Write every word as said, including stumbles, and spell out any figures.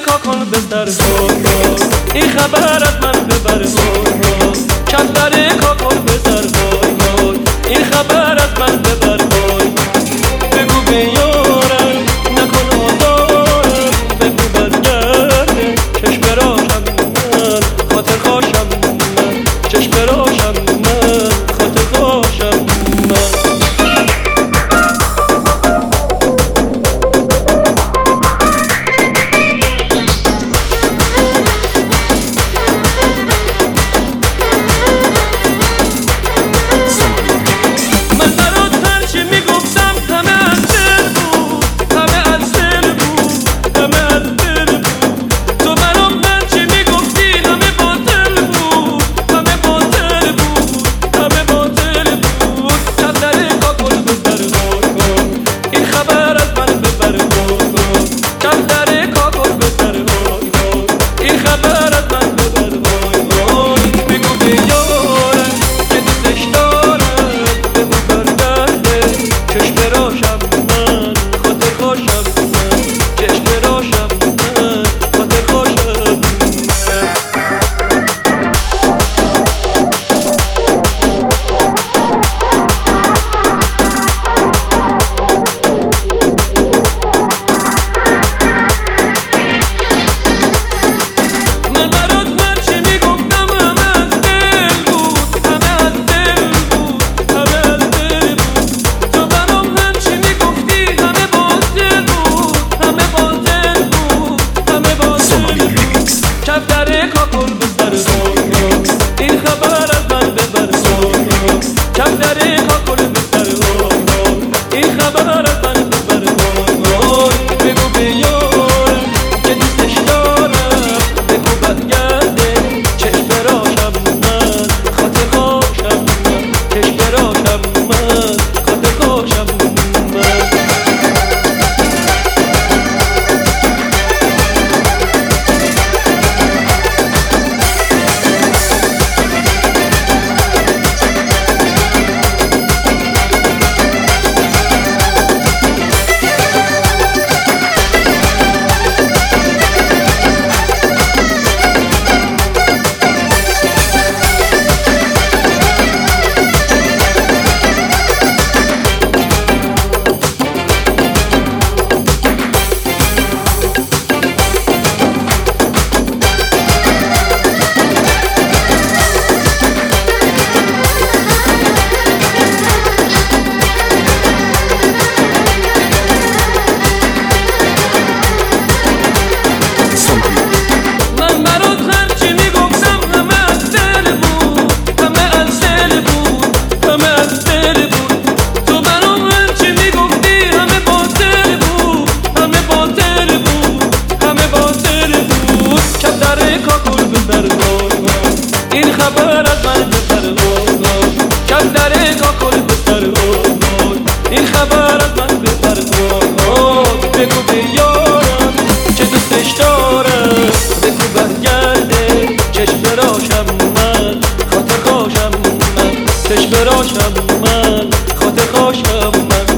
کاکل بستر بای این خبر از من ببر بای کفتر کاکل بستر بای این خبر از من ببر بای بگو بیارم نکن آزارم بگو برگرده چشم براشم من خاطر خوشم من چشم براشم من خاطر خوشم من این خبر از من ببر بای کفتر کاکل بستر بای این خبر از من ببر بای بگو بیارم چه دوستش دارم بگو برگرده چشم براشم من خاطر خوشم من چشم براشم من خاطر خوشم من